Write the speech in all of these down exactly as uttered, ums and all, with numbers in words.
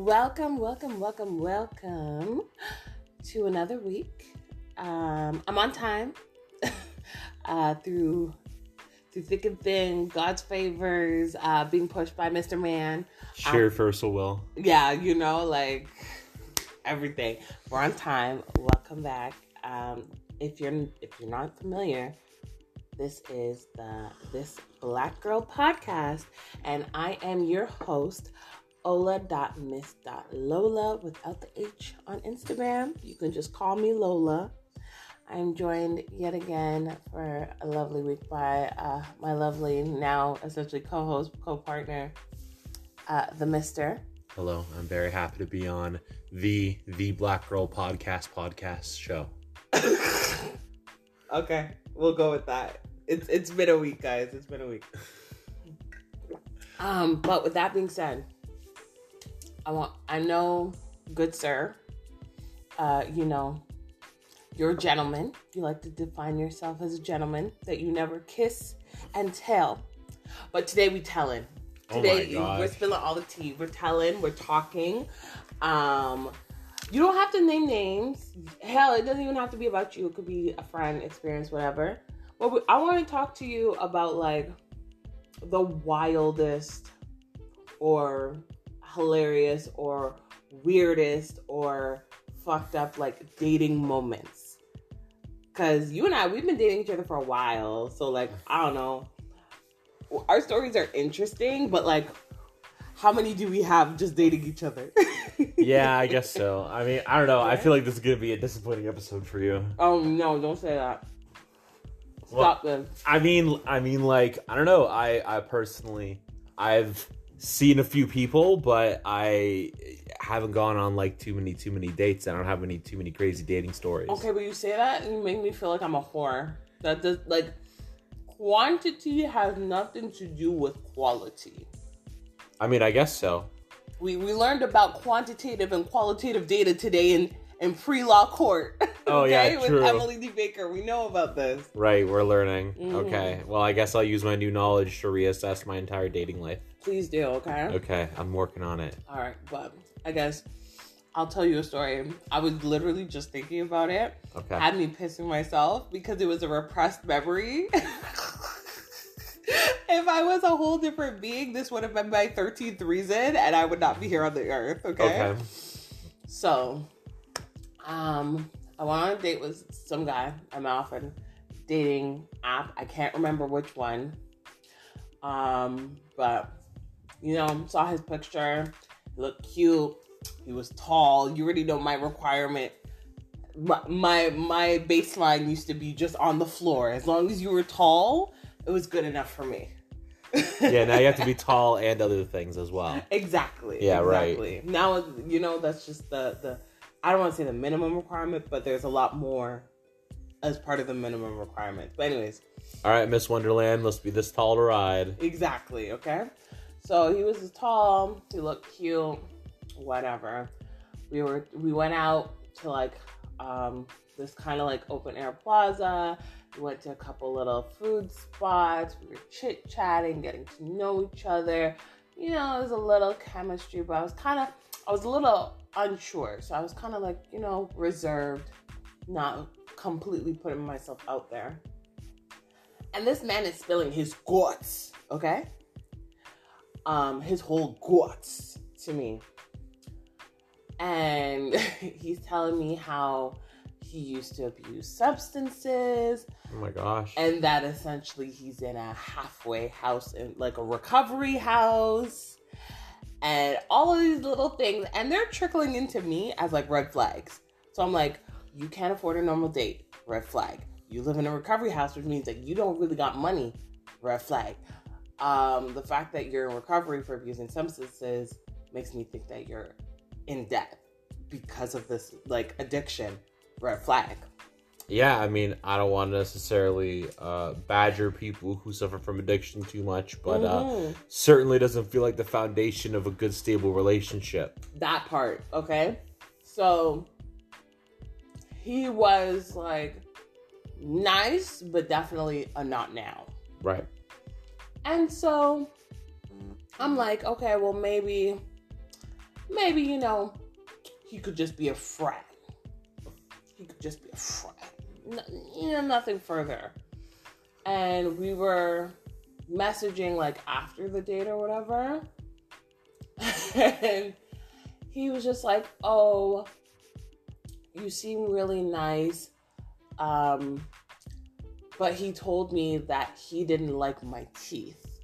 Welcome, welcome, welcome, welcome to another week. Um, I'm on time uh, through through thick and thin, God's favors, uh, being pushed by Mister Man. Sheer Um, first will. yeah, you know, like everything. We're on time. Welcome back. Um, if you're if you're not familiar, this is the This Black Girl podcast, and I am your host, ola dot miss dot lola without the H on Instagram. You can just call me Lola. I'm joined yet again for a lovely week by uh, my lovely, now essentially co-host, co-partner, uh, the Mister. Hello, I'm very happy to be on the The Black Girl podcast podcast show. Okay, we'll go with that. It's it's been a week, guys. It's been a week. Um, but with that being said, I want I know, good sir, uh, you know, you're a gentleman. You like to define yourself as a gentleman, that you never kiss and tell. But today we telling. Today oh my we're spilling all the tea. We're telling, we're talking. Um You don't have to name names. Hell, it doesn't even have to be about you. It could be a friend, experience, whatever. But we, I want to talk to you about, like, the wildest or hilarious or weirdest or fucked up, like, dating moments. Because you and I, we've been dating each other for a while. So, like, I don't know. Our stories are interesting, but, like, how many do we have just dating each other? Yeah, I guess so. I mean, I don't know. Yeah. I feel like this is going to be a disappointing episode for you. Oh, no, don't say that. Stop well, them. I mean, I mean, like, I don't know. I, I personally, I've seen a few people, but I haven't gone on, like, too many, too many dates. I don't have any, too many crazy dating stories. Okay, but you say that and you make me feel like I'm a whore. That does, like, quantity has nothing to do with quality. I mean, I guess so. We we learned about quantitative and qualitative data today in, in pre-law court. Oh, okay? yeah, With true. Emily D. Baker. We know about this. Right, we're learning. Mm-hmm. Okay, well, I guess I'll use my new knowledge to reassess my entire dating life. Please do, okay? Okay, I'm working on it. All right, but I guess I'll tell you a story. I was literally just thinking about it. Okay. Had me pissing myself because it was a repressed memory. If I was a whole different being, this would have been my thirteenth reason, and I would not be here on the earth, okay? Okay. So, um, I went on a date with some guy. I'm off a dating app. I can't remember which one. Um, but, you know, saw his picture. He looked cute. He was tall. You already know my requirement. My, my, my baseline used to be just on the floor. As long as you were tall, it was good enough for me. Yeah, now you have to be tall and other things as well. Exactly. Yeah, exactly. right. Now, you know, that's just the, the, I don't want to say the minimum requirement, but there's a lot more as part of the minimum requirement. But anyways. All right, Miss Wonderland must be this tall to ride. Exactly, okay? So he was tall, he looked cute, whatever. We were, we went out to, like, um, this kind of, like, open-air plaza. We went to a couple little food spots. We were chit-chatting, getting to know each other. You know, there was a little chemistry, but I was kind of, I was a little unsure. So I was kind of like, you know, reserved, not completely putting myself out there. And this man is spilling his guts, okay? Um, his whole guts to me. And he's telling me how he used to abuse substances. Oh my gosh. And that essentially he's in a halfway house, in like a recovery house. And all of these little things. And they're trickling into me as like red flags. So I'm like, you can't afford a normal date. Red flag. You live in a recovery house, which means that you don't really got money. Red flag. Um, the fact that you're in recovery for abusing substances makes me think that you're in debt because of this like addiction. Red flag. Yeah, I mean, I don't want to necessarily uh, badger people who suffer from addiction too much, but mm-hmm. uh, certainly doesn't feel like the foundation of a good, stable relationship. That part, okay? So, he was, like, nice, but definitely a not now. Right. And so, I'm like, okay, well, maybe maybe, you know, he could just be a friend. He could just be a friend. No, you know, nothing further. And we were messaging like after the date or whatever. And he was just like, oh, you seem really nice. Um, but he told me that he didn't like my teeth.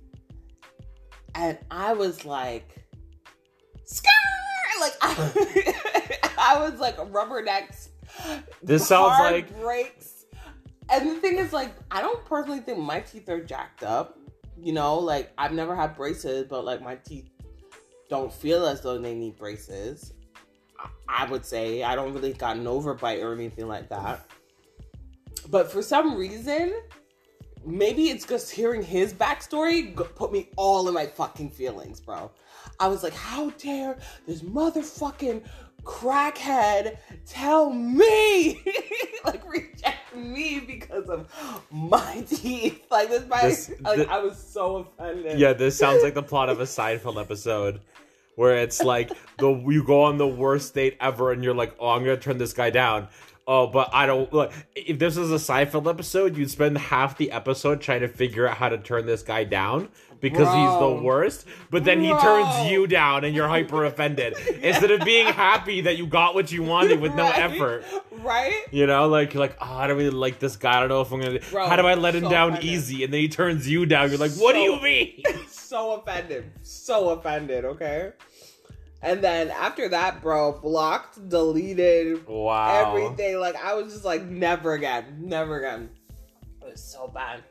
And I was like, scar! Like, I, I was like rubbernecks. This sounds like breaks. And the thing is, like, I don't personally think my teeth are jacked up. You know, like, I've never had braces, but like my teeth don't feel as though they need braces. I would say I don't really got an overbite or anything like that. But for some reason, maybe it's just hearing his backstory put me all in my fucking feelings, bro. I was like, how dare this motherfucking crackhead tell me, like, reject me because of my teeth. Like, this, my, This- like, th- I was so offended. yeah, this sounds like the plot of a Seinfeld episode where it's like the you go on the worst date ever and you're like, oh, I'm gonna turn this guy down. Oh, but I don't look. If this was a Seinfeld episode, you'd spend half the episode trying to figure out how to turn this guy down because Bro. he's the worst. But then he Bro. turns you down and you're hyper offended instead of being happy that you got what you wanted with no Right? effort. Right? You know, like like oh, I don't really like this guy. I don't know if I'm gonna. Bro, how do I let him so down offended. easy? And then he turns you down. You're like, what do So- you mean? So offended. So offended, okay? And then after that, bro, blocked, deleted, Wow. everything. Like, I was just like, never again. Never again. It was so bad.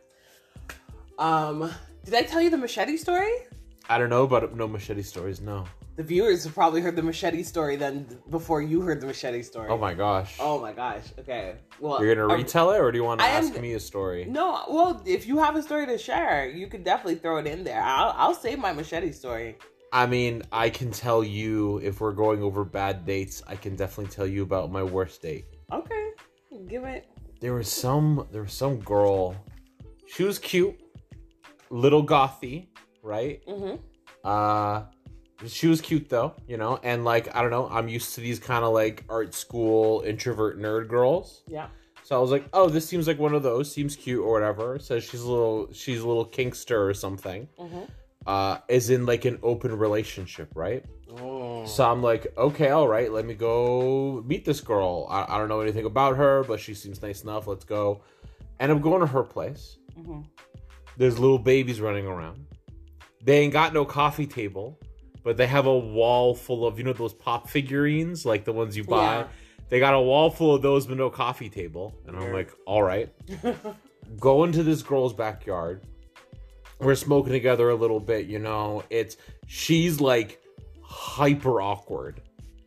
Um, did I tell you the machete story? I don't know about no machete stories. No. The viewers have probably heard the machete story then before you heard the machete story. Oh my gosh. Oh my gosh. Okay. Well, You're gonna um, retell it, or do you want to I am- ask me a story? No, well, if you have a story to share, you could definitely throw it in there. I'll, I'll save my machete story. I mean, I can tell you if we're going over bad dates. I can definitely tell you about my worst date. Okay. Give it. There was some. There was some girl. She was cute, little gothy, right? Mm-hmm. Uh, she was cute though, you know. And like, I don't know. I'm used to these kind of like art school introvert nerd girls. Yeah. So I was like, oh, this seems like one of those. Seems cute or whatever. Says she's a little. She's a little kinkster or something. Mm-hmm. Uh, is in like an open relationship, right? Oh. So I'm like, okay, all right, let me go meet this girl. I, I don't know anything about her, but she seems nice enough. Let's go. And I'm going to her place. Mm-hmm. There's little babies running around. They ain't got no coffee table, but they have a wall full of, you know, those pop figurines, like the ones you buy. Yeah. They got a wall full of those, but no coffee table. And I'm Weird. like, all right. Go into this girl's backyard. We're smoking together a little bit, you know. It's she's like hyper awkward.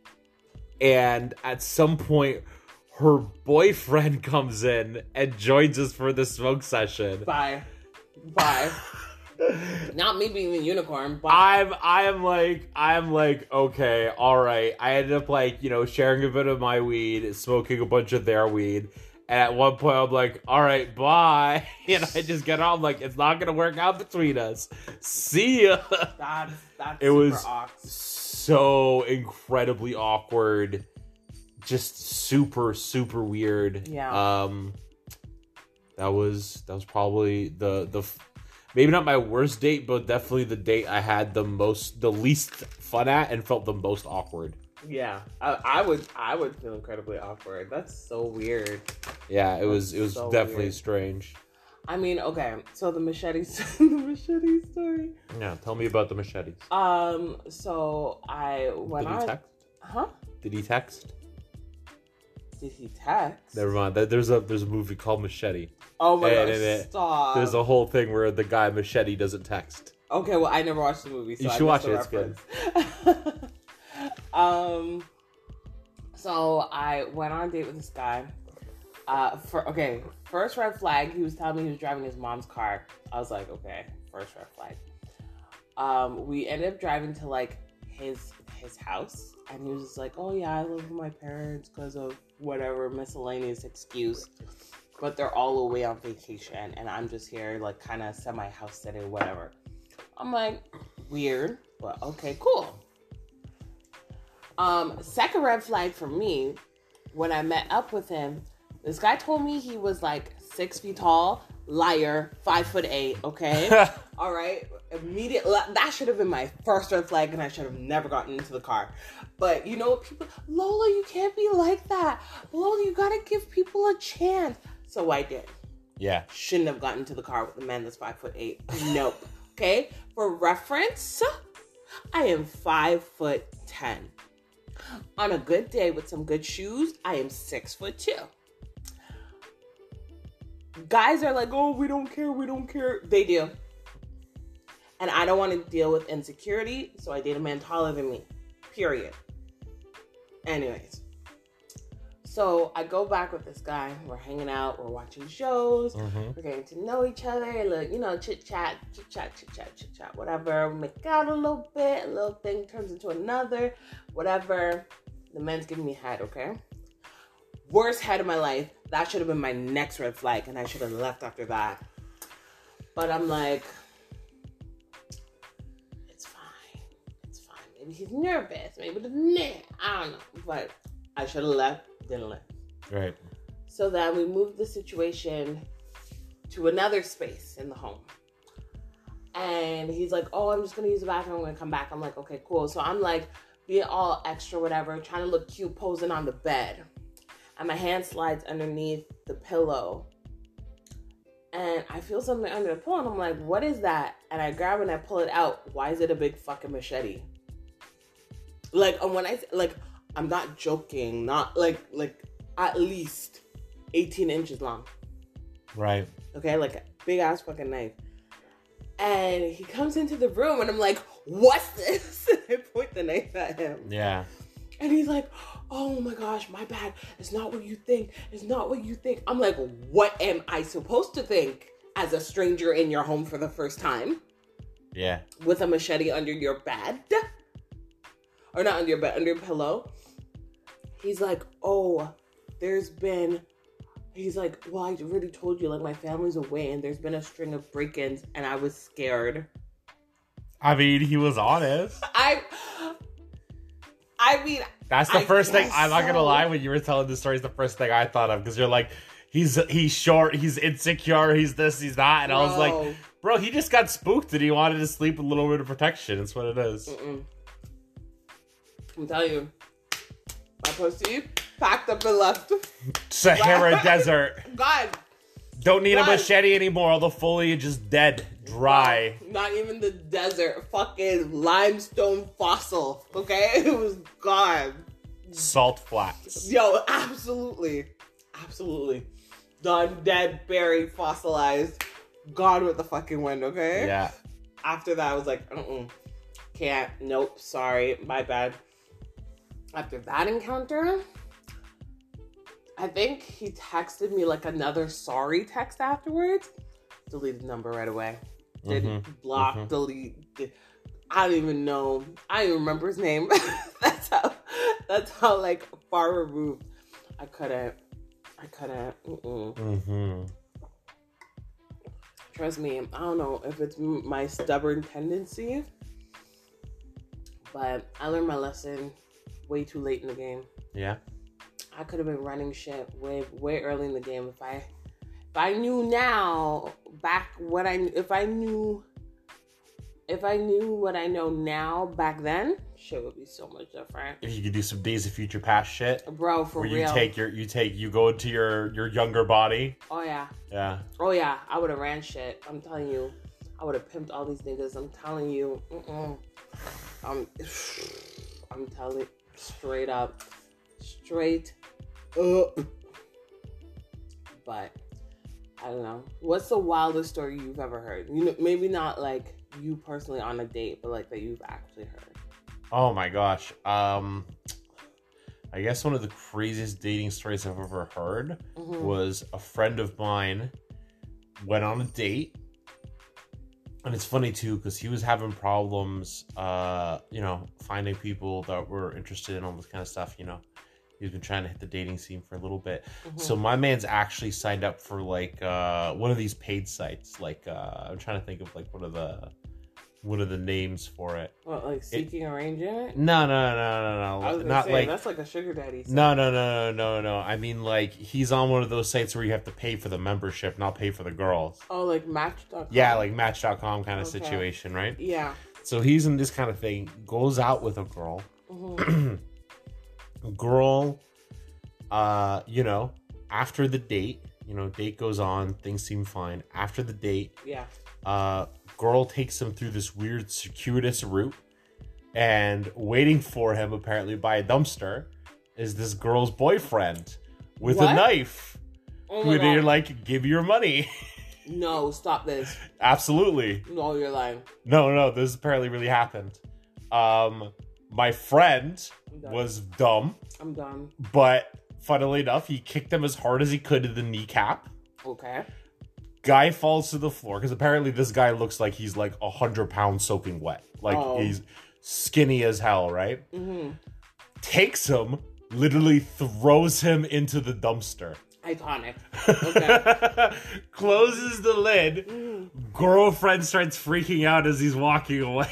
And at some point her boyfriend comes in and joins us for the smoke session. Bye. Bye. Not me being the unicorn. Bye. I'm I'm like I'm like okay, all right. I ended up like, you know, sharing a bit of my weed, smoking a bunch of their weed. And at one point, I'm like, all right, bye. And I just get out. I'm like, it's not going to work out between us. See ya. That's, that's It super was ox. so incredibly awkward. Just super, super weird. Yeah. Um, that was, that was probably the, the, maybe not my worst date, but definitely the date I had the most, the least fun at and felt the most awkward. Yeah. I, I would I would feel incredibly awkward. That's so weird. Yeah, it was, it was so definitely weird. strange. I mean, okay. So the machete the machete story. Yeah, tell me about the machetes. Um, so I went Did he on text? Huh? Did he text? Did he text? Never mind. There- There's a there's a movie called Machete. Oh my And god, in it, stop. There's a whole thing where the guy Machete doesn't text. Okay, well, I never watched the movie, so You I should watch missed the it, it's good. reference. um, so I went on a date with this guy. Uh, for okay, first red flag. He was telling me he was driving his mom's car. I was like, okay, first red flag. Um, we ended up driving to like his his house, and he was just like, oh yeah, I live with my parents because of whatever miscellaneous excuse. But they're all away on vacation, and I'm just here, like, kind of semi-house sitting, whatever. I'm like, weird, but okay, cool. Um, second red flag for me, when I met up with him, this guy told me he was like six feet tall. Liar, five foot eight. Okay, all right. Immediate. That should have been my first red flag, and I should have never gotten into the car. But you know what, people, Lola, you can't be like that. Lola, you gotta give people a chance. So I did. Yeah. Shouldn't have gotten into the car with a man that's five foot eight. Nope. Okay. For reference, I am five foot ten. On a good day with some good shoes, I am six foot two. Guys are like, oh, we don't care, we don't care. They do. And I don't want to deal with insecurity, so I date a man taller than me. Period. Anyways. So I go back with this guy. We're hanging out. We're watching shows. Mm-hmm. We're getting to know each other. Look, you know, chit chat, chit chat, chit chat, chit chat, whatever. We make out a little bit. A little thing turns into another. Whatever. The man's giving me head, okay? Worst head of my life. That should have been my next red flag, and I should have left after that. But I'm like, it's fine. It's fine. Maybe he's nervous. Maybe the nah. I don't know. But I should have left. Didn't let. Right. So then we moved the situation to another space in the home. And he's like, oh, I'm just going to use the bathroom. I'm going to come back. I'm like, okay, cool. So I'm like, being all extra, whatever, trying to look cute, posing on the bed. And my hand slides underneath the pillow. And I feel something under the pillow. And I'm like, what is that? And I grab it and I pull it out. Why is it a big fucking machete? Like, and when I, like, I'm not joking, not like, like at least eighteen inches long. Right. Okay, like a big ass fucking knife. And he comes into the room and I'm like, what's this? And I point the knife at him. Yeah. And he's like, oh my gosh, my bad. It's not what you think. It's not what you think. I'm like, what am I supposed to think as a stranger in your home for the first time? Yeah. With a machete under your bed? Or not under your bed, under your pillow. He's like, oh, there's been, he's like, well, I already told you, like, my family's away and there's been a string of break-ins and I was scared. I mean, he was honest. I, I mean, that's the I first thing, I'm not so. gonna lie, when you were telling this story, it's the first thing I thought of, because you're like, he's he's short, he's insecure, he's this, he's that, and bro. I was like, bro, he just got spooked and he wanted to sleep with a little bit of protection. That's what it is. Mm-mm. I'm telling you, my pussy packed up and left. Sahara Desert. God. Don't need God. a machete anymore. All the foliage is dead, dry. No, not even the desert. Fucking limestone fossil. Okay? It was gone. Salt flats. Yo, absolutely. Absolutely. Done, dead, buried, fossilized. Gone with the fucking wind, okay? Yeah. After that, I was like, uh-uh. Can't. Nope. Sorry. My bad. After that encounter, I think he texted me like another sorry text afterwards. Deleted the number right away. Didn't mm-hmm. block, mm-hmm. delete. Did, I don't even know. I don't even remember his name. that's how. That's how like far removed. I couldn't. I couldn't. Mm-hmm. Trust me. I don't know if it's my stubborn tendency, but I learned my lesson way too late in the game. Yeah. I could have been running shit way way early in the game if I if I knew now back what I if I knew if I knew what I know now back then, shit would be so much different. If you could do some Days of Future Past shit, bro, for where real. you take your you take you go into your your younger body. Oh yeah. Yeah. Oh yeah. I would have ran shit. I'm telling you. I would have pimped all these niggas. I'm telling you. Mm-mm. I'm I'm telling you. Straight up. Straight up. But I don't know. What's the wildest story you've ever heard? You know, maybe not like you personally on a date, but like that you've actually heard. Oh my gosh. Um I guess one of the craziest dating stories I've ever heard mm-hmm. was a friend of mine went on a date. And it's funny too, because he was having problems, uh, you know, finding people that were interested in all this kind of stuff. You know, he's been trying to hit the dating scene for a little bit. Mm-hmm. So my man's actually signed up for like uh, one of these paid sites. Like uh, I'm trying to think of like one of the one of the names for it. What, like seeking it, arrangement? No, no, no, no, no. I was gonna Not say, like that's like a sugar daddy. Site. No, no, no, no, no, no. I mean, like he's on one of those sites where you have to pay for the membership, not pay for the girls. Oh, like Match dot com? Yeah, like Match dot com kind of okay. situation, right? Yeah. So he's in this kind of thing. Goes out with a girl. Mm-hmm. Girl, uh, you know, after the date, you know, date goes on, things seem fine. After the date, yeah, uh, girl takes him through this weird circuitous route, and waiting for him apparently by a dumpster is this girl's boyfriend with what? a knife. Oh who they're like, give your money. No, stop this. Absolutely. No, you're lying. No, no, this apparently really happened. Um, my friend was dumb. I'm done. But funnily enough, he kicked him as hard as he could in the kneecap. Okay. Guy falls to the floor because apparently this guy looks like he's like a hundred pounds soaking wet. Like oh. he's skinny as hell, right? Mm-hmm. Takes him, literally throws him into the dumpster. Iconic. Okay. Closes the lid. Mm. Girlfriend starts freaking out as he's walking away.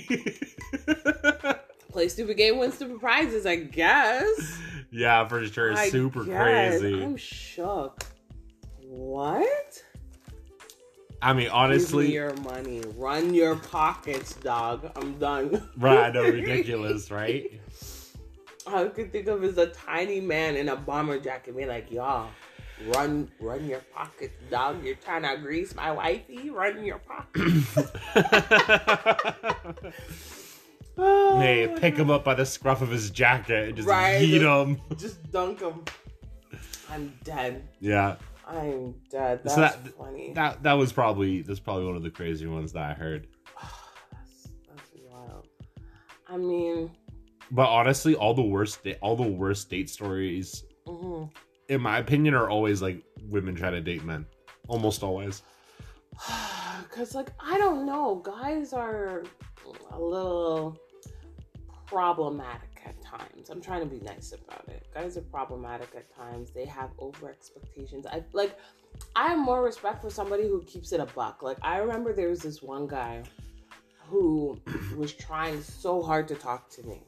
Play stupid game, win stupid prizes, I guess. Yeah, for sure. I Super guess. crazy. I'm shook. What? I mean, honestly. Give me your money. Run your pockets, dog. I'm done. Right, I know, ridiculous, right? All I could think of is a tiny man in a bomber jacket being like, y'all, run run your pockets, dog. You're trying to grease my wifey? Run your pockets. Oh, hey, pick him up by the scruff of his jacket and just right, yeet just, him. Just dunk him. I'm dead. Yeah. I'm dead. That's so that, funny. That that was probably that's probably one of the crazy ones that I heard. that's, that's wild. I mean, but honestly, all the worst all the worst date stories, mm-hmm. in my opinion, are always like women trying to date men. Almost always. Because, like, I don't know. Guys are a little problematic at times. I'm trying to be nice about it. Guys are problematic at times. They have over expectations. I like I have more respect for somebody who keeps it a buck. Like, I remember there was this one guy who was trying so hard to talk to me.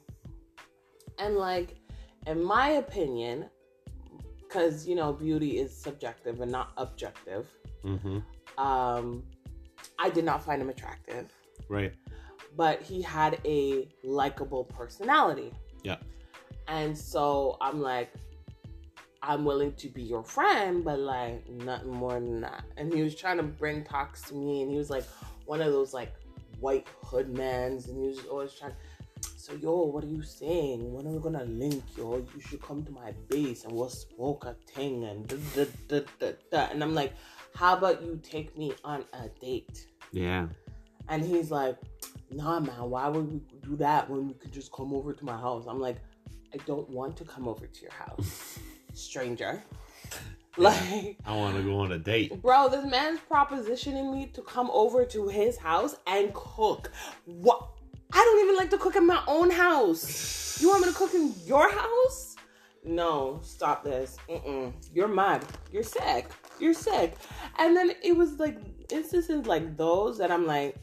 And, like, in my opinion, because, you know, beauty is subjective and not objective, mm-hmm. um, I did not find him attractive. Right. But he had a likable personality. Yeah. And so I'm like, I'm willing to be your friend, but like nothing more than that. And he was trying to bring talks to me, and he was like one of those like white hood mans, and he was always trying, so yo, what are you saying? When are we gonna link, yo? You should come to my base and we'll smoke a thing and da, da, da, da, da. And I'm like, how about you take me on a date? Yeah. And he's like, nah, man, why would we do that when we could just come over to my house? I'm like, I don't want to come over to your house, stranger. Yeah, like, I want to go on a date. Bro, this man's propositioning me to come over to his house and cook. What? I don't even like to cook in my own house. You want me to cook in your house? No, stop this. Mm-mm. You're mad. You're sick. You're sick. And then it was like instances like those that I'm like,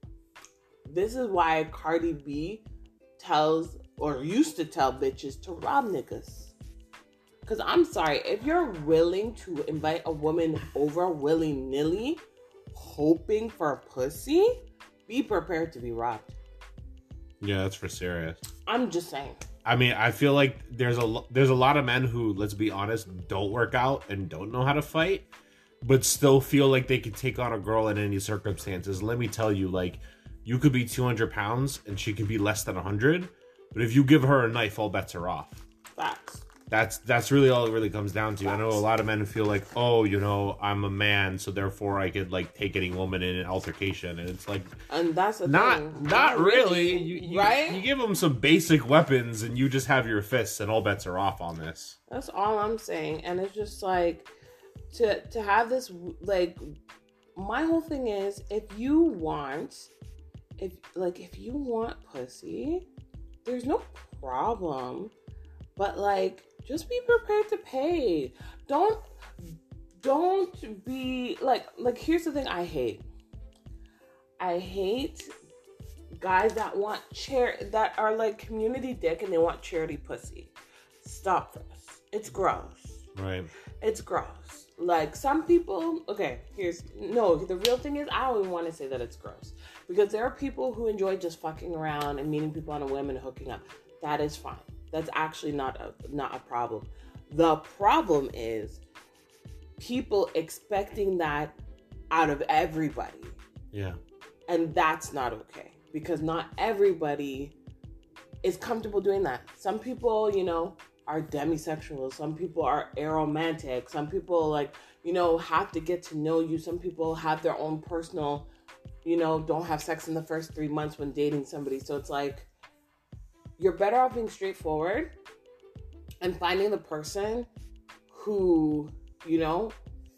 this is why Cardi B tells or used to tell bitches to rob niggas. Because I'm sorry, if you're willing to invite a woman over willy-nilly, hoping for pussy, be prepared to be robbed. Yeah, that's for serious. I'm just saying. I mean, I feel like there's a there's a lot of men who, let's be honest, don't work out and don't know how to fight, but still feel like they could take on a girl in any circumstances. Let me tell you, like, you could be two hundred pounds and she could be less than one hundred, but if you give her a knife, all bets are off. Facts. That's that's really all it really comes down to. Facts. I know a lot of men who feel like, oh, you know, I'm a man, so therefore I could like take any woman in an altercation, and it's like, and that's the not thing. not, not really. really. You, you, right? You give them some basic weapons, and you just have your fists, and all bets are off on this. That's all I'm saying, and it's just like to to have this like. My whole thing is, if you want, if like if you want pussy, there's no problem, but like. Just be prepared to pay. Don't, don't be like, like, here's the thing I hate. I hate guys that want chair that are like community dick and they want charity pussy. Stop this. It's gross. Right. It's gross. Like some people, okay, here's no, the real thing is I don't even want to say that it's gross. Because there are people who enjoy just fucking around and meeting people on a whim and hooking up. That is fine. That's actually not a not a problem. The problem is people expecting that out of everybody. Yeah. And that's not okay. Because not everybody is comfortable doing that. Some people, you know, are demisexual. Some people are aromantic. Some people, like, you know, have to get to know you. Some people have their own personal, you know, don't have sex in the first three months when dating somebody. So it's like, you're better off being straightforward and finding the person who, you know,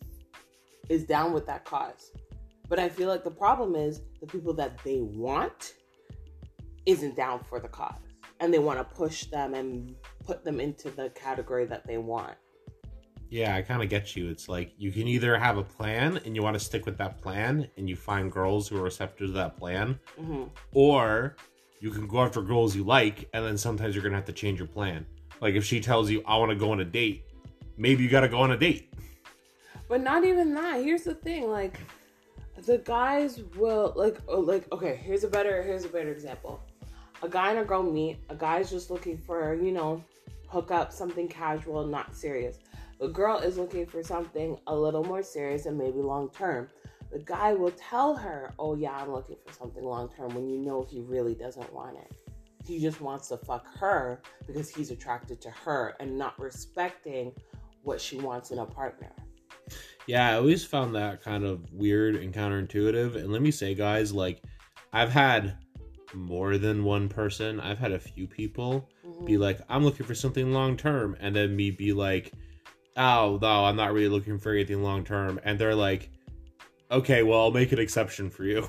is down with that cause. But I feel like the problem is the people that they want isn't down for the cause. And they want to push them and put them into the category that they want. Yeah, I kind of get you. It's like you can either have a plan and you want to stick with that plan and you find girls who are receptive to that plan. Mm-hmm. Or you can go after girls you like and then sometimes you're going to have to change your plan. Like if she tells you, I want to go on a date, maybe you got to go on a date. But not even that. Here's the thing. Like, the guys will, like, oh, like, okay, here's a better, here's a better example. A guy and a girl meet. A guy's just looking for, you know, hook up, something casual, not serious. The girl is looking for something a little more serious and maybe long term. The guy will tell her, oh yeah, I'm looking for something long term, when you know he really doesn't want it. He just wants to fuck her because he's attracted to her and not respecting what she wants in a partner. Yeah, I always found that kind of weird and counterintuitive. And let me say, guys, like, I've had more than one person. I've had a few people mm-hmm. be like, I'm looking for something long term. And then me be like, oh, no, I'm not really looking for anything long term. And they're like, okay, well, I'll make an exception for you.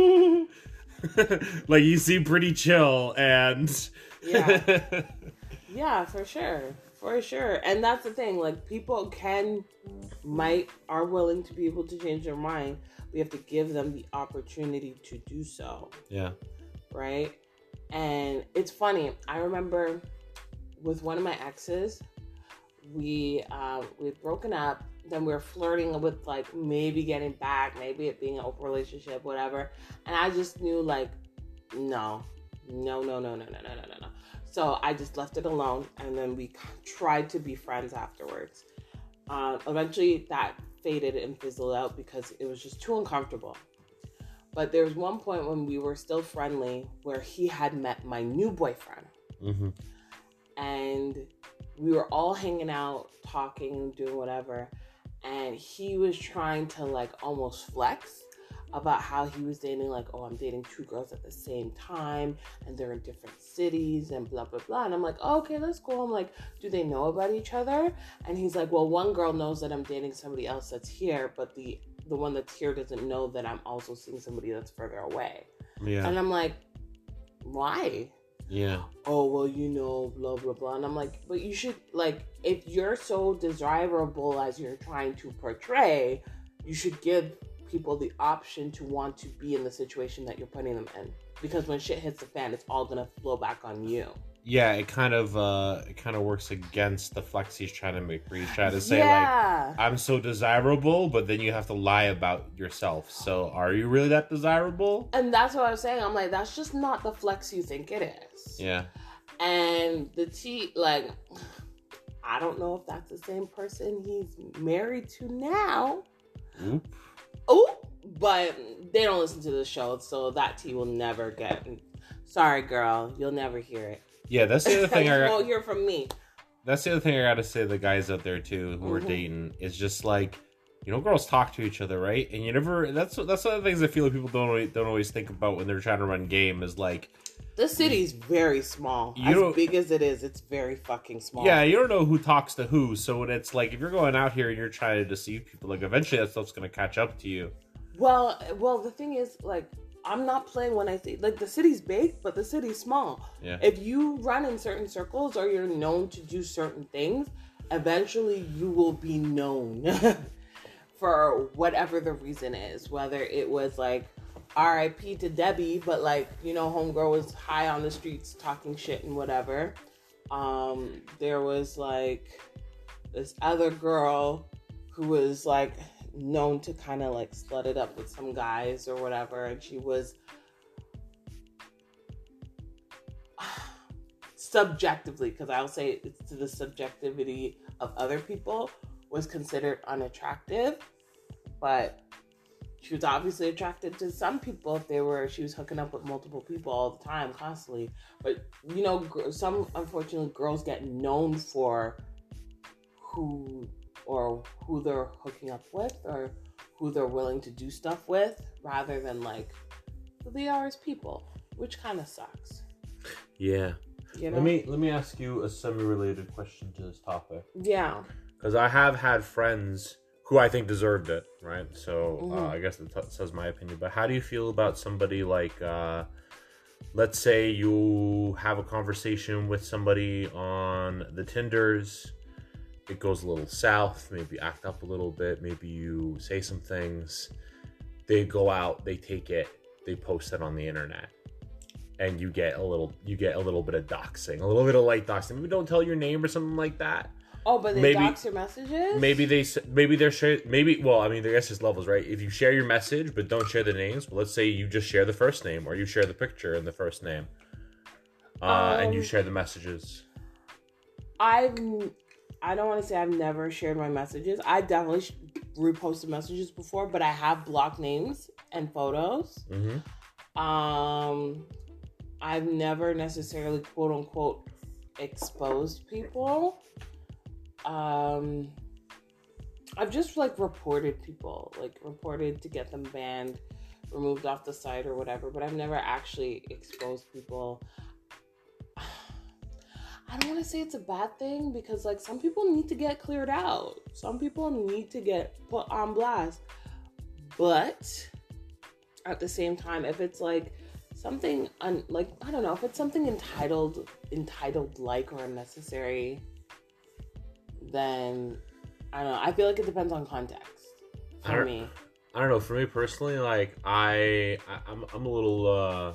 Like, you seem pretty chill and... Yeah. Yeah, for sure. For sure. And that's the thing. Like, people can, might, are willing to be able to change their mind. We have to give them the opportunity to do so. Yeah. Right? And it's funny. I remember with one of my exes, we uh, we had broken up. Then we were flirting with, like, maybe getting back, maybe it being an open relationship, whatever. And I just knew, like, no, no, no, no, no, no, no, no, no, no. So I just left it alone, and then we tried to be friends afterwards. Uh, eventually, that faded and fizzled out because it was just too uncomfortable. But there was one point when we were still friendly where he had met my new boyfriend. Mm-hmm. And we were all hanging out, talking, doing whatever. And he was trying to, like, almost flex about how he was dating, like, oh, I'm dating two girls at the same time, and they're in different cities, and blah, blah, blah. And I'm like, oh, okay, that's cool. I'm like, do they know about each other? And he's like, well, one girl knows that I'm dating somebody else that's here, but the, the one that's here doesn't know that I'm also seeing somebody that's further away. Yeah. And I'm like, why? Yeah. Oh, well, you know, blah, blah, blah. And I'm like, but you should, like, if you're so desirable as you're trying to portray, you should give people the option to want to be in the situation that you're putting them in. Because when shit hits the fan, it's all going to flow back on you. Yeah, it kind of uh, it kind of works against the flex he's trying to make, where he's trying to say, yeah. like, I'm so desirable, but then you have to lie about yourself. So are you really that desirable? And that's what I was saying. I'm like, that's just not the flex you think it is. Yeah. And the T, like, I don't know if that's the same person he's married to now. Oop. Oh, but they don't listen to the show, so that tea will never get. Sorry, girl, you'll never hear it. Yeah, that's the other thing. I won't hear from me. That's the other thing I gotta say to the guys out there too who mm-hmm. are dating is just like, you know, girls talk to each other, right? And you never. That's that's one of the things I feel like people don't always, don't always think about when they're trying to run game is like. This city's very small. As big as it is, it's very fucking small. Yeah, you don't know who talks to who. So when it's like, if you're going out here and you're trying to deceive people, like eventually that stuff's going to catch up to you. Well, well, the thing is, like, I'm not playing when I say, like, the city's big, but the city's small. Yeah. If you run in certain circles or you're known to do certain things, eventually you will be known for whatever the reason is. Whether it was, like, R I P to Debbie, but like, you know, homegirl was high on the streets talking shit and whatever. Um, there was like this other girl who was like known to kind of like slut it up with some guys or whatever, and she was subjectively, because I'll say it's to the subjectivity of other people, was considered unattractive, but she was obviously attracted to some people if they were, she was hooking up with multiple people all the time, constantly. But, you know, some, unfortunately, girls get known for who, or who they're hooking up with, or who they're willing to do stuff with, rather than, like, who they are as people, which kind of sucks. Yeah. You know? Let me, let me ask you a semi-related question to this topic. Yeah. Because I have had friends who I think deserved it, right? So Mm-hmm. uh, I guess that t- says my opinion. But how do you feel about somebody like, uh, let's say you have a conversation with somebody on the Tinders, it goes a little south, maybe act up a little bit, maybe you say some things, they go out, they take it, they post it on the internet, and you get a little, you get a little bit of doxing, a little bit of light doxing. Maybe don't tell your name or something like that. Oh, but they maybe, dox your messages? Maybe they, maybe they're share, maybe, well, I mean, I guess there's levels, right? If you share your message, but don't share the names, well, let's say you just share the first name, or you share the picture and the first name, uh, um, and you share the messages. I've, I don't want to say I've never shared my messages. I definitely reposted messages before, but I have blocked names and photos. Mm-hmm. Um, I've never necessarily, quote unquote, exposed people. Um, I've just like reported people, like reported to get them banned, removed off the site or whatever, but I've never actually exposed people. I don't want to say it's a bad thing, because like some people need to get cleared out. Some people need to get put on blast. But at the same time, if it's like something un- like, I don't know, if it's something entitled, entitled like or unnecessary, then I don't know. I feel like it depends on context for I me. I don't know. For me personally, like I, I I'm I'm a little uh,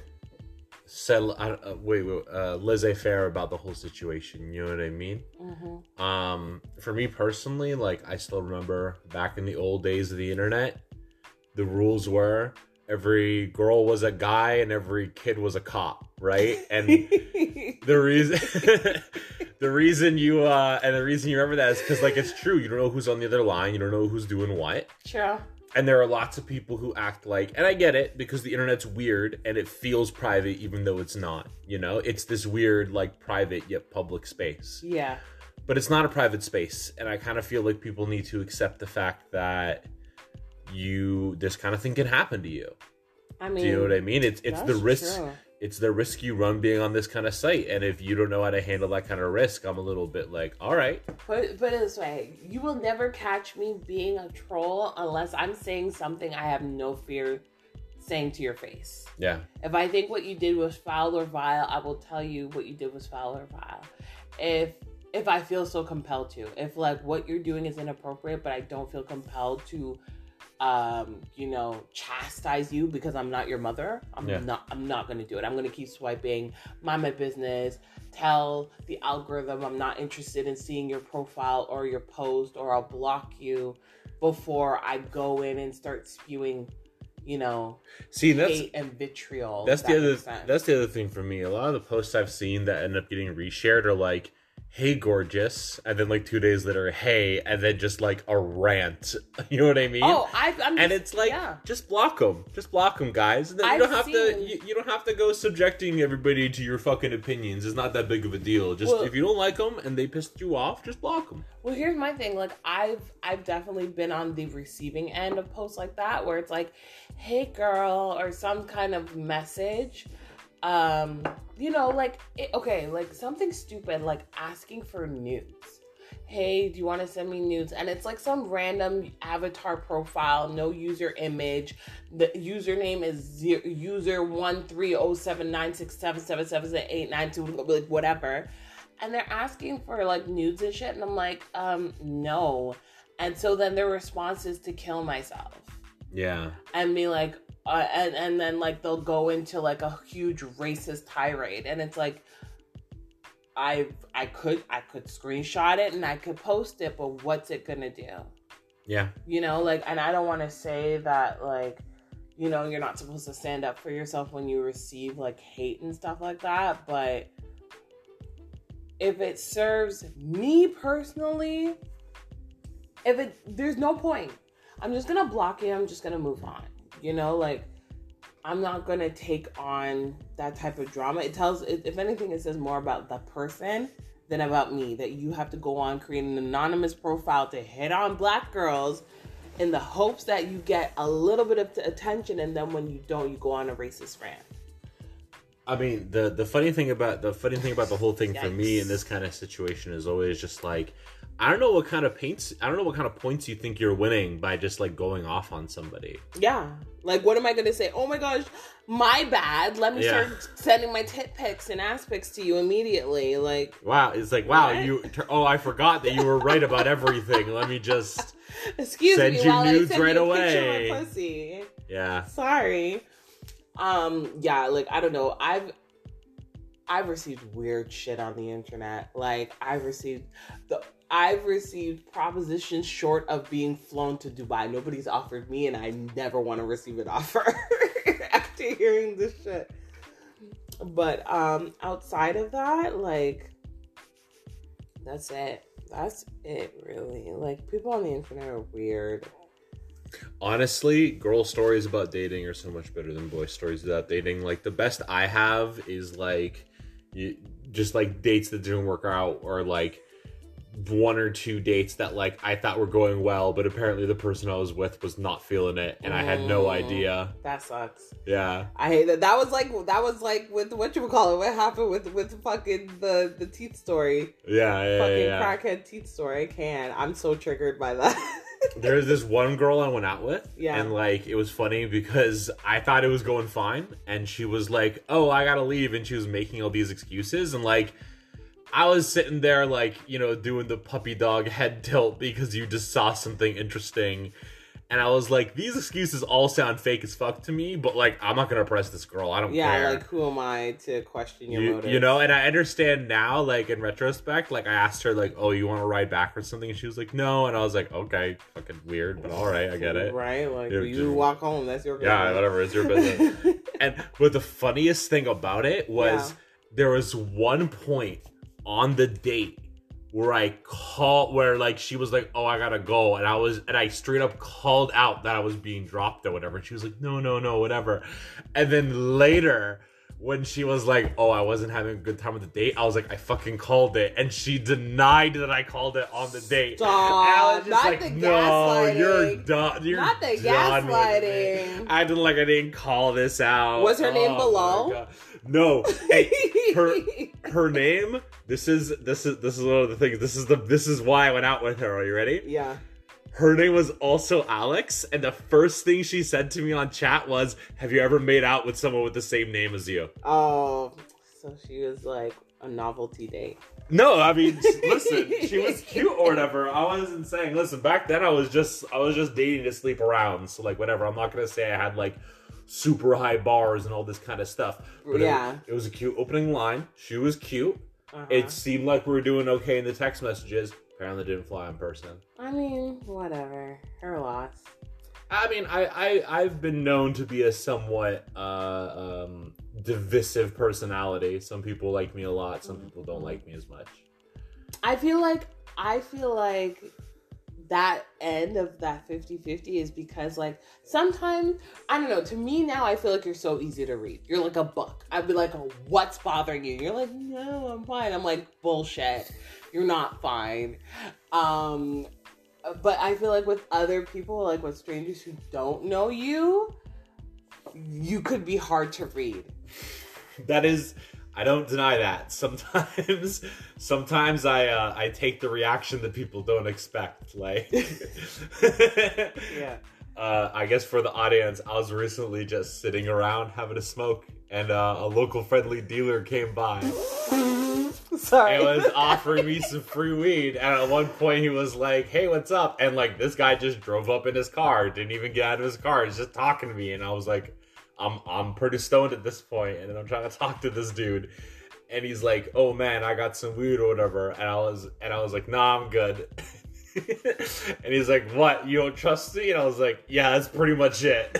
settle. I, uh, wait, wait uh, laissez-faire about the whole situation. You know what I mean? Mm-hmm. Um, for me personally, like I still remember back in the old days of the internet, the rules were every girl was a guy and every kid was a cop, right? And the reason. The reason you, uh, and the reason you remember that is because, like, it's true. You don't know who's on the other line. You don't know who's doing what. True. And there are lots of people who act like, and I get it, because the internet's weird and it feels private even though it's not, you know? It's this weird, like, private yet public space. Yeah. But it's not a private space. And I kind of feel like people need to accept the fact that you, this kind of thing can happen to you. I mean, do you know what I mean? It's, it's the risk. True. It's the risk you run being on this kind of site. And if you don't know how to handle that kind of risk, I'm a little bit like, all right. Put, put it this way. You will never catch me being a troll unless I'm saying something I have no fear saying to your face. Yeah. If I think what you did was foul or vile, I will tell you what you did was foul or vile. If if I feel so compelled to. If like what you're doing is inappropriate, but I don't feel compelled to um you know chastise you because I'm not your mother, I'm yeah. not I'm not gonna do it. I'm gonna keep swiping, mind my business, tell the algorithm I'm not interested in seeing your profile or your post, or I'll block you before I go in and start spewing, you know, see that's hate and vitriol. That's the other that's the other thing for me. A lot of the posts I've seen that end up getting reshared are like, hey gorgeous, and then like two days later, hey, and then just like a rant. You know what I mean? Oh, I, I'm and just, it's like, yeah. just block them, just block them, guys. And then you don't have seen... to, you, you don't have to go subjecting everybody to your fucking opinions. It's not that big of a deal. Just well, if you don't like them and they pissed you off, just block them. Well, here's my thing. Like I've I've definitely been on the receiving end of posts like that, where it's like, hey girl, or some kind of message. Um, you know, like, it, okay, like something stupid, like asking for nudes. Hey, do you want to send me nudes? And it's like some random avatar profile, no user image. The username is zero, user one three zero seven nine six seven seven seven eight nine two, like whatever. And they're asking for like nudes and shit. And I'm like, um, no. And so then their response is to kill myself. Yeah. And be like, uh, and and then like they'll go into like a huge racist tirade, and it's like, I I could I could screenshot it and I could post it, but what's it gonna do? Yeah. You know, like, and I don't want to say that, like, you know, you're not supposed to stand up for yourself when you receive, like, hate and stuff like that, but if it serves me personally, if it, there's no point. I'm just gonna block it, I'm just gonna move on. You know, like, I'm not gonna take on that type of drama. It tells, if anything, it says more about the person than about me, that you have to go on, create an anonymous profile to hit on black girls in the hopes that you get a little bit of attention, and then when you don't, you go on a racist rant. I mean, the the funny thing about the funny thing about the whole thing for me Yikes. in this kind of situation is always just like, I don't know what kind of paints, I don't know what kind of points you think you're winning by just like going off on somebody. Yeah. Like, what am I going to say? Oh my gosh, my bad. Let me Yeah. start sending my tit pics and ass pics to you immediately. Like, Wow, it's like, wow, What? you, oh, I forgot that you were right about everything. Let me just, excuse Send me you while nudes I send right you a away. picture of my pussy. yeah. Sorry. Um, yeah, like, I don't know. I've I've received weird shit on the internet. Like, I've received the I've received propositions short of being flown to Dubai. Nobody's offered me, and I never want to receive an offer after hearing this shit. But um, outside of that, like, that's it. That's it, really. Like, people on the internet are weird. Honestly, girl stories about dating are so much better than boy stories about dating. Like, the best I have is like, you, just like dates that didn't work out, or like one or two dates that like I thought were going well, but apparently the person I was with was not feeling it, and I had no Mm. idea. That sucks. Yeah. I hate that. That was like that was like with what you would call it. What happened with with fucking the the teeth story? Yeah, yeah, Fucking yeah. yeah. crackhead teeth story. I can't. I'm so triggered by that. There was this one girl I went out with, Yeah. and like it was funny because I thought it was going fine, and she was like, "Oh, I gotta leave," and she was making all these excuses, and like I was sitting there like, you know, doing the puppy dog head tilt because you just saw something interesting, and I was like, these excuses all sound fake as fuck to me, but like I'm not gonna press this girl. I don't yeah, care. like, who am I to question your You, motives? you know, and I understand now, like in retrospect, like I asked her, like, "Oh, you want to ride back or something?" And she was like, "No," and I was like, "Okay, fucking weird, but all right, I get it." Right? Like, Yeah, you just- walk home. That's your Yeah, business. whatever, it's your business. And but the funniest thing about it was Yeah. there was one point on the date where I called, where like she was like, "Oh, I gotta go," and I was, and I straight up called out that I was being dropped or whatever. And she was like, "No, no, no, whatever." And then later, when she was like, "Oh, I wasn't having a good time with the date," I was like, "I fucking called it," and she denied that I called it on the date. Stop. And I was just Not like, the "No, gaslighting. you're done. You're Not the done with me." gaslighting. Acting like I didn't call this out. Was her name Oh, below? my God. No. Hey, her her name. This is this is this is one of the things. This is the this is why I went out with her. Are you ready? Yeah. Her name was also Alex, and the first thing she said to me on chat was, "Have you ever made out with someone with the same name as you?" Oh, so she was like a novelty date. No, I mean, listen, she was cute or whatever. I wasn't saying. Listen, back then I was just I was just dating to sleep around. So like whatever. I'm not gonna say I had like super high bars and all this kind of stuff. But Yeah. it, it was a cute opening line. She was cute. Uh-huh. It seemed like we were doing okay in the text messages. Apparently didn't fly in person. I mean, whatever. Her loss. I mean, I, I, I've been known to be a somewhat uh, um, divisive personality. Some people like me a lot. Some people don't like me as much. I feel like I feel like that end of that fifty-fifty is because, like, sometimes, I don't know, to me now I feel like you're so easy to read. You're like a book. I'd be like, oh, what's bothering you? You're like, no, I'm fine. I'm like, bullshit. You're not fine. Um, but I feel like with other people, like with strangers who don't know you, you could be hard to read. That is, I don't deny that. Sometimes, sometimes I uh, I take the reaction that people don't expect. Like, Yeah. uh, I guess for the audience, I was recently just sitting around having a smoke, and uh, a local friendly dealer came by. Sorry. And was offering me some free weed, and at one point he was like, "Hey, what's up?" And like this guy just drove up in his car, didn't even get out of his car, he's just talking to me, and I was like, I'm I'm pretty stoned at this point, and then I'm trying to talk to this dude, and he's like, "Oh man, I got some weed or whatever," and I was and I was like, "Nah, I'm good." And he's like, "What? You don't trust me?" And I was like, "Yeah, that's pretty much it."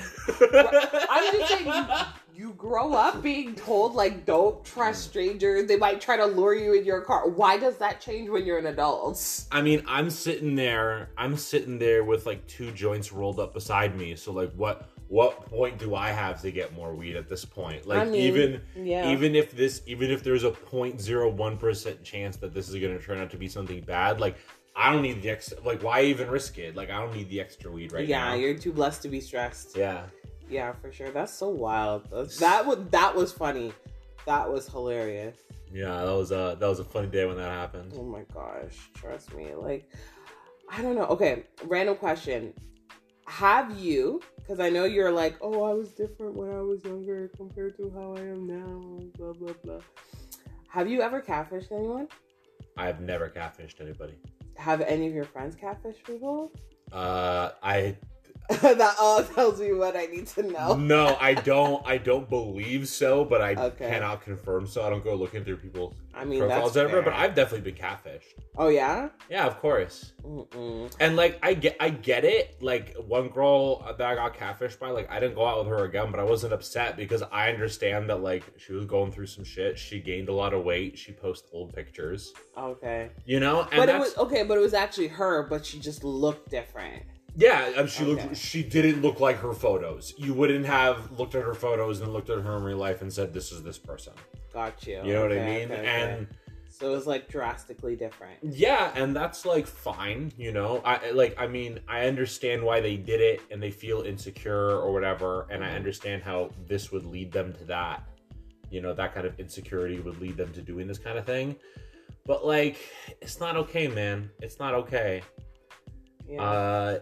I'm just saying, you, you grow up being told, like, don't trust strangers. They might try to lure you in your car. Why does that change when you're an adult? I mean, I'm sitting there, I'm sitting there with like two joints rolled up beside me. So like, what, what point do I have to get more weed at this point? Like, I mean, even, yeah. even if this, even if there's a zero point zero one percent chance that this is going to turn out to be something bad, like, I don't need the extra, like, why even risk it? Like, I don't need the extra weed right yeah, now. Yeah, you're too blessed to be stressed. Yeah. Yeah, for sure. That's so wild. That was, that was funny. That was hilarious. Yeah, that was a, that was a funny day when that happened. Oh my gosh. Trust me. Like, I don't know. Okay, random question. Have you, because I know you're like, oh, I was different when I was younger compared to how I am now, blah, blah, blah. Have you ever catfished anyone? I've never catfished anybody. Have any of your friends catfished people? Uh, I... That all tells me what I need to know. No, I don't. I don't believe so, but I okay. cannot confirm so. I don't go looking through people's I mean, profiles that's ever. fair. But I've definitely been catfished. Oh yeah? Yeah, of course. Mm-mm. And like, I get, I get it. Like one girl that I got catfished by, like I didn't go out with her again, but I wasn't upset because I understand that like she was going through some shit. She gained a lot of weight. She posted old pictures. Okay. You know, and but that's, it was okay. But it was actually her, but she just looked different. Yeah, um, she okay. looked. She didn't look like her photos. You wouldn't have looked at her photos and looked at her in real life and said, "This is this person." Got you. You know okay, what I mean? okay, and okay. So it was like drastically different. Yeah, and that's like fine. You know, I like. I mean, I understand why they did it, and they feel insecure or whatever, and I understand how this would lead them to that. You know, that kind of insecurity would lead them to doing this kind of thing. But like, it's not okay, man. It's not okay. Yeah. Uh,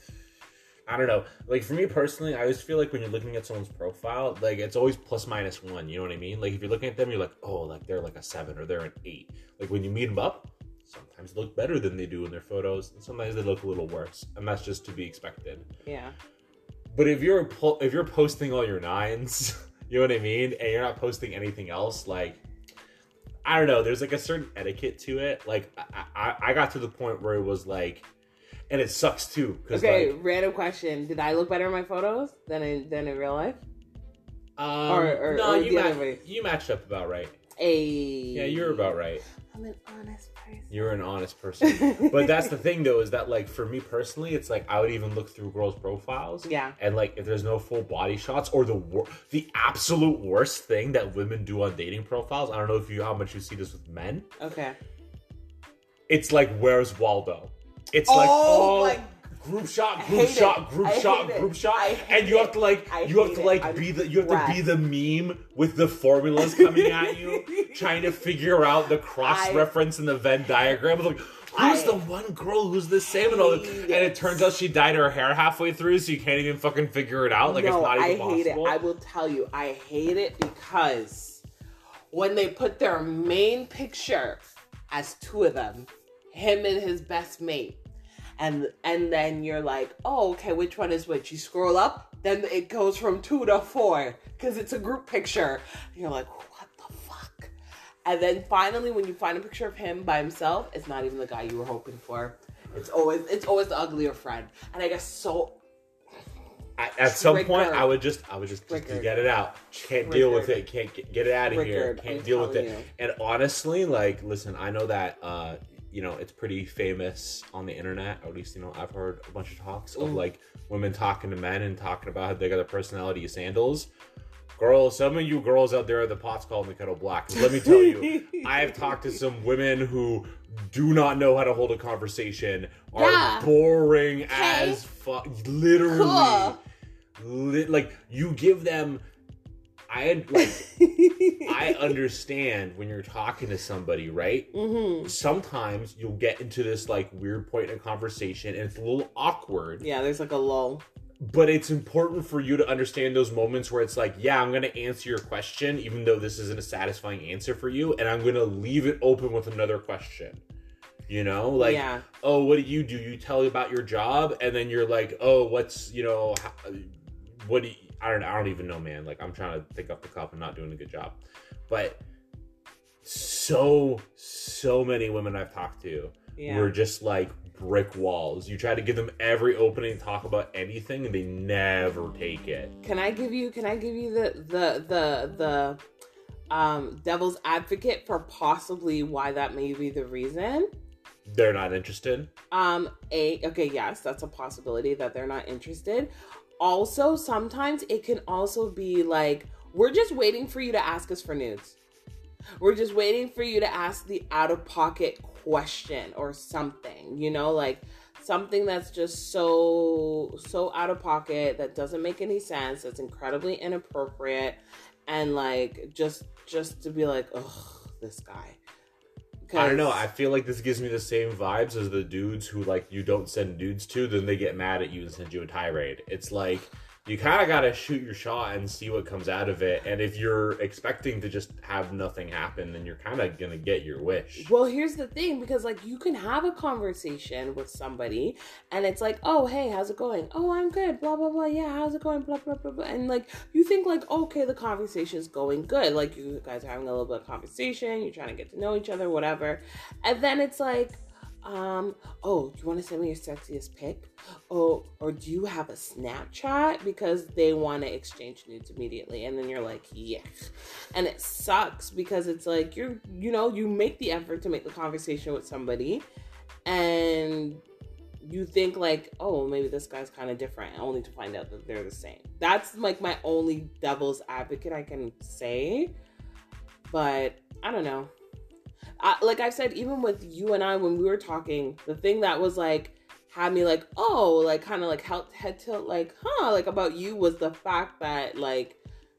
I don't know. Like for me personally, I always feel like when you're looking at someone's profile, like it's always plus minus one. You know what I mean? Like if you're looking at them, you're like, oh, like they're like a seven or they're an eight. Like when you meet them up, sometimes they look better than they do in their photos, and sometimes they look a little worse, and that's just to be expected. Yeah. But if you're po- if you're posting all your nines, you know what I mean, and you're not posting anything else, like. I don't know. There's like a certain etiquette to it. Like I, I, I got to the point where it was like. And it sucks too. Okay, like, random question. Did I look better in my photos than in, than in real life? Um, or, or, no, or you, ma- you matched up about right. Hey. Yeah, you're about right. I'm an honest person. You're an honest person. But that's the thing though, is that like for me personally, it's like I would even look through girls' profiles. Yeah. And like if there's no full body shots or the wor- the absolute worst thing that women do on dating profiles, I don't know if you how much you see this with men. Okay. It's like, where's Waldo? It's oh, like, oh, like, group shot, group shot, group shot, group shot, and you have to like, you have to like be the, you have to be the meme with the formulas coming at you, trying to figure out the cross reference in the Venn diagram. It's like, who's I, the one girl who's the same and all this? And it turns out she dyed her hair halfway through, so you can't even fucking figure it out. Like no, it's not even I possible. hate it. I will tell you, I hate it because when they put their main picture as two of them, him and his best mate. And and then you're like, oh, okay, which one is which? You scroll up, then it goes from two to four because it's a group picture. And you're like, what the fuck? And then finally, when you find a picture of him by himself, it's not even the guy you were hoping for. It's always it's always the uglier friend. And I guess so. At, at some Triggered. point, I would just I would just, just get it out. Can't Triggered. deal with it. Can't get, get it out of Triggered. here. Can't I'm deal with it. You. And honestly, like, listen, I know that. Uh, you know, it's pretty famous on the internet, or at least, you know, I've heard a bunch of talks of, like, women talking to men and talking about how they got their personality as sandals. Girls, some of you girls out there, the pot's calling the kettle black. Let me tell you, I have talked to some women who do not know how to hold a conversation, are yeah. boring okay. as fuck. Literally. Cool. Li- like, you give them... I like I understand when you're talking to somebody, right? Mm-hmm. Sometimes you'll get into this like weird point in a conversation and it's a little awkward. Yeah, there's like a lull. But it's important for you to understand those moments where it's like, yeah, I'm going to answer your question even though this isn't a satisfying answer for you, and I'm going to leave it open with another question. You know, like, yeah. oh, what do you do? You tell about your job, and then you're like, oh, what's, you know, how, what do you, I don't I don't even know, man. Like, I'm trying to pick up the cup and not doing a good job. But so, so many women I've talked to yeah. were just like brick walls. You try to give them every opening to talk about anything and they never take it. Can I give you, can I give you the, the, the, the, um, devil's advocate for possibly why that may be the reason? They're not interested? Um, a, okay, yes, that's a possibility that they're not interested. Also, sometimes it can also be like, we're just waiting for you to ask us for nudes. We're just waiting for you to ask the out-of-pocket question or something, you know, like something that's just so, so out of pocket that doesn't make any sense. That's incredibly inappropriate. And like, just, just to be like, ugh, this guy. I don't know. I feel like this gives me the same vibes as the dudes who, like, you don't send nudes to, then they get mad at you and send you a tirade. It's like, you kind of got to shoot your shot and see what comes out of it. And if you're expecting to just have nothing happen, then you're kind of going to get your wish. Well, here's the thing, because like you can have a conversation with somebody and it's like, oh, hey, how's it going? Oh, I'm good. Blah, blah, blah. Yeah, how's it going? Blah, blah, blah, blah. And like, you think like, okay, the conversation's going good. Like you guys are having a little bit of conversation. You're trying to get to know each other, whatever. And then it's like, Um, oh, do you want to send me your sexiest pic? Oh, or do you have a Snapchat? Because they want to exchange nudes immediately. And then you're like, yes. And it sucks because it's like, you're, you know, you make the effort to make the conversation with somebody and you think like, oh, maybe this guy's kind of different, only to find out that they're the same. That's like my only devil's advocate I can say. But I don't know. I, like I've said, even with you and I, when we were talking, the thing that was like, had me like, oh, like kind of like head tilt, like, huh, like about you was the fact that like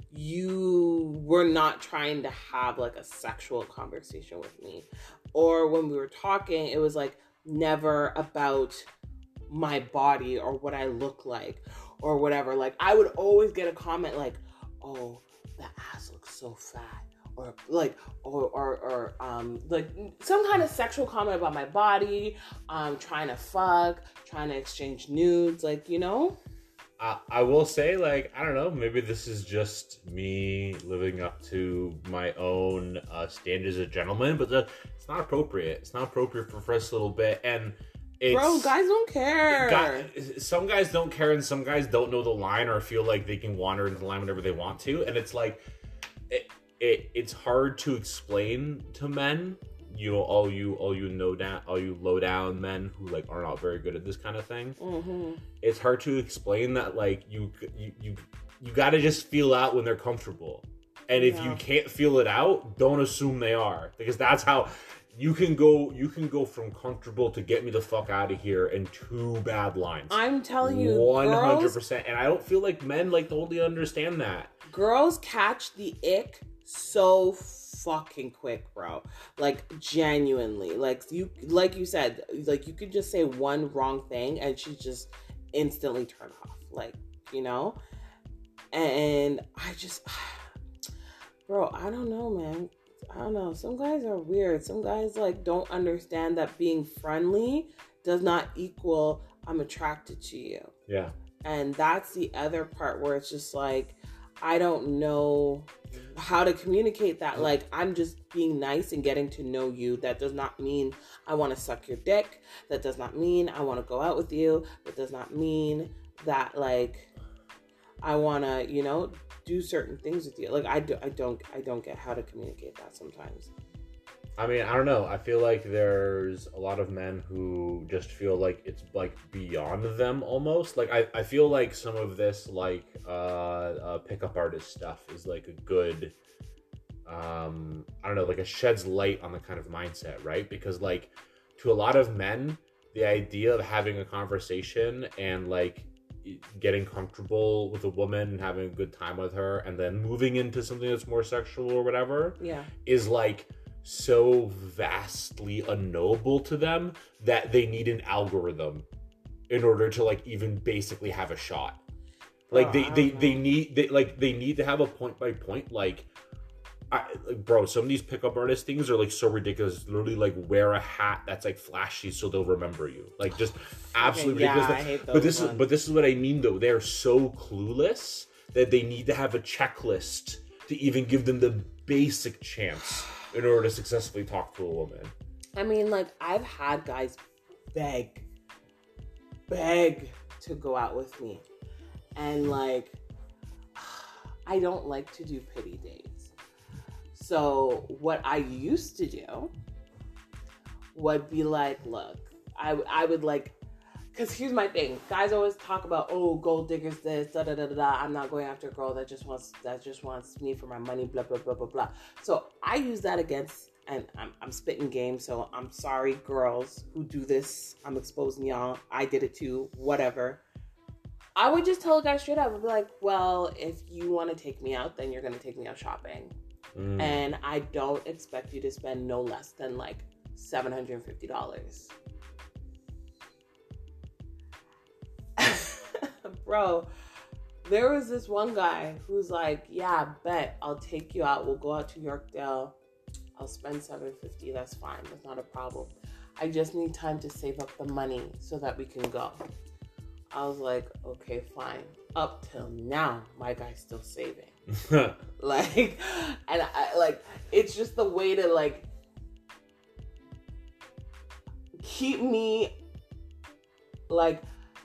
you were not trying to have like a sexual conversation with me. Or when we were talking, it was like never about my body or what I look like or whatever. Like I would always get a comment like, oh, the ass looks so fat. Or like, or, or, or, um, like some kind of sexual comment about my body, um, trying to fuck, trying to exchange nudes, like, you know? Uh, I will say, like, I don't know, maybe this is just me living up to my own uh, standards as a gentleman, but the, it's not appropriate. It's not appropriate for the first little bit, and it's... Bro, guys don't care. Guy, some guys don't care, and some guys don't know the line or feel like they can wander into the line whenever they want to, and it's like... It, It it's hard to explain to men, you know, all you all you know down all you low down men who like are not very good at this kind of thing. Mm-hmm. It's hard to explain that like you you you, you got to just feel out when they're comfortable, and if yeah. you can't feel it out, don't assume they are, because that's how you can go. You can go from comfortable to get me the fuck out of here in two bad lines. I'm telling you, one hundred percent, and I don't feel like men like totally understand that. Girls catch the ick so fucking quick, bro. Like genuinely, like you, like you said, like you could just say one wrong thing and she just instantly turn off. Like, you know, and I just, bro, I don't know, man. I don't know. Some guys are weird. Some guys like don't understand that being friendly does not equal I'm attracted to you. Yeah. And that's the other part where it's just like, I don't know how to communicate that. Like, I'm just being nice and getting to know you. That does not mean I want to suck your dick. That does not mean I want to go out with you. That does not mean that, like, I want to, you know, do certain things with you. Like, I, do, I don't, I don't get how to communicate that sometimes. I mean, I don't know. I feel like there's a lot of men who just feel like it's like beyond them almost. Like I, I feel like some of this like uh, uh pickup artist stuff is like a good um I don't know, like it sheds light on the kind of mindset, right? Because like to a lot of men, the idea of having a conversation and like getting comfortable with a woman and having a good time with her and then moving into something that's more sexual or whatever, yeah, is like so vastly unknowable to them that they need an algorithm in order to like even basically have a shot. Like oh, they they, they need they like they need to have a point by point like I, like, bro, some of these pickup artist things are like so ridiculous. Literally, like wear a hat that's like flashy so they'll remember you. Like just absolutely okay, yeah, ridiculous. I hate those but this ones. is but this is what I mean though. They're so clueless that they need to have a checklist to even give them the basic chance in order to successfully talk to a woman. I mean, like, I've had guys beg, beg to go out with me. And, like, I don't like to do pity dates. So what I used to do would be like, look, I, I would like, because here's my thing. Guys always talk about, oh, gold diggers this, da da da da da. I'm not going after a girl that just wants that just wants me for my money, blah blah blah blah blah. So I use that against, and I'm I'm spitting game. So I'm sorry, girls who do this. I'm exposing y'all. I did it too. Whatever. I would just tell a guy straight up. I'd be like, well, if you want to take me out, then you're gonna take me out shopping, mm. and I don't expect you to spend no less than like seven hundred fifty dollars. Bro, there was this one guy who's like, yeah, bet I'll take you out. We'll go out to Yorkdale. I'll spend seven hundred fifty dollars. That's fine. That's not a problem. I just need time to save up the money so that we can go. I was like, okay, fine. Up till now, my guy's still saving. Like, and I, like, it's just the way to, like, keep me, like,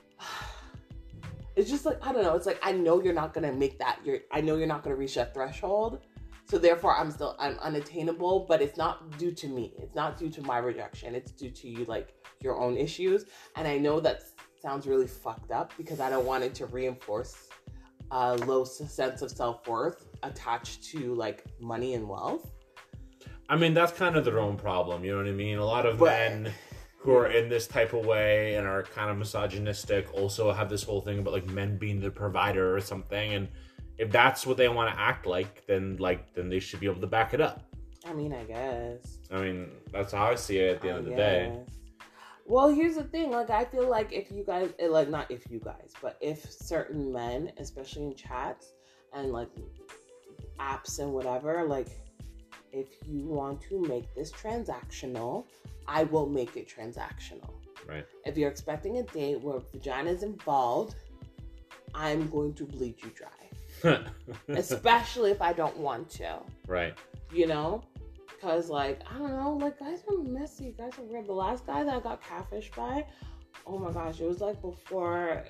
it's just like, I don't know. It's like, I know you're not going to make that. You're, I know you're not going to reach that threshold. So therefore, I'm still, I'm unattainable, but it's not due to me. It's not due to my rejection. It's due to you, like, your own issues. And I know that sounds really fucked up because I don't want it to reinforce a low sense of self-worth attached to, like, money and wealth. I mean, that's kind of their own problem. You know what I mean? A lot of but, men who are in this type of way and are kind of misogynistic also have this whole thing about, like, men being the provider or something. And if that's what they want to act like, then, like, then they should be able to back it up. I mean, I guess. I mean, that's how I see it at the end I of the guess. day. Well, here's the thing. Like, I feel like if you guys, like, not if you guys, but if certain men, especially in chats and, like, apps and whatever, like, if you want to make this transactional, I will make it transactional. Right. If you're expecting a date where vagina is involved, I'm going to bleed you dry. Especially if I don't want to. Right. You know? Because, like, I don't know, like, guys are messy. Guys are weird. The last guy that I got catfished by, oh my gosh, it was like before.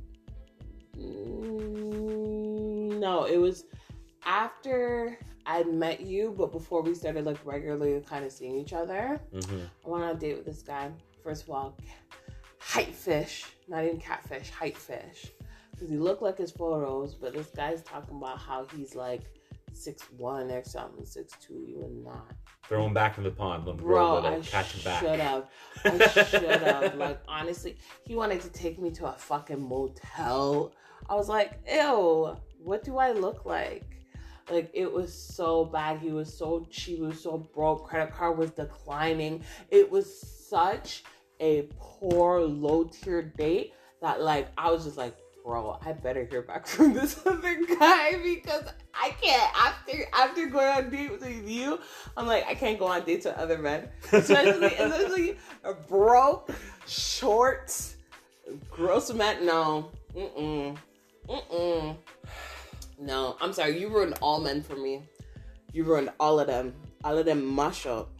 No, it was after I'd met you, but before we started, like, regularly kind of seeing each other. Mm-hmm. I went on a date with this guy. First of all, height fish, not even catfish, height fish. Because he looked like his photos, but this guy's talking about how he's, like, six one or something, six two, even not. Throw him back in the pond. Let him Bro, grow I catch him back. should have. I should have. Like, honestly, he wanted to take me to a fucking motel. I was like, ew, what do I look like? Like, it was so bad. He was so cheap. He was so broke. Credit card was declining. It was such a poor, low-tier date that, like, I was just like, bro, I better hear back from this other guy because I can't. After after going on dates with you, I'm like, I can't go on dates with other men. Especially, especially a broke, short, gross man. No. Mm-mm. Mm-mm. No. I'm sorry. You ruined all men for me. You ruined all of them. All of them mash up.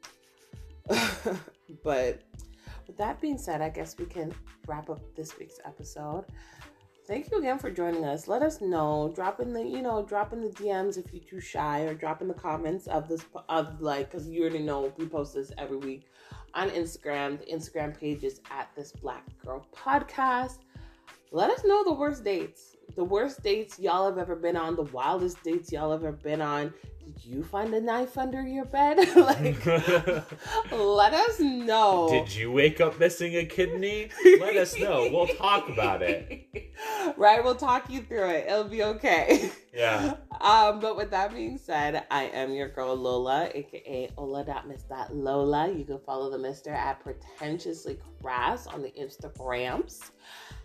But with that being said, I guess we can wrap up this week's episode. Thank you again for joining us. Let us know. Drop in the, you know, drop in the D Ms if you're too shy, or drop in the comments of this, of like, because you already know we post this every week on Instagram. The Instagram page is at This Black Girl Podcast. Let us know the worst dates. The worst dates y'all have ever been on. The wildest dates y'all have ever been on. Did you find a knife under your bed? Like, let us know. Did you wake up missing a kidney? Let us know. We'll talk about it. Right? We'll talk you through it. It'll be okay. Yeah. Um, but with that being said, I am your girl Lola, aka Ola.Miss.Lola. You can follow the mister at Pretentiously Crass on the Instagrams.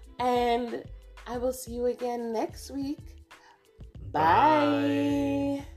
And I will see you again next week. Bye. Bye.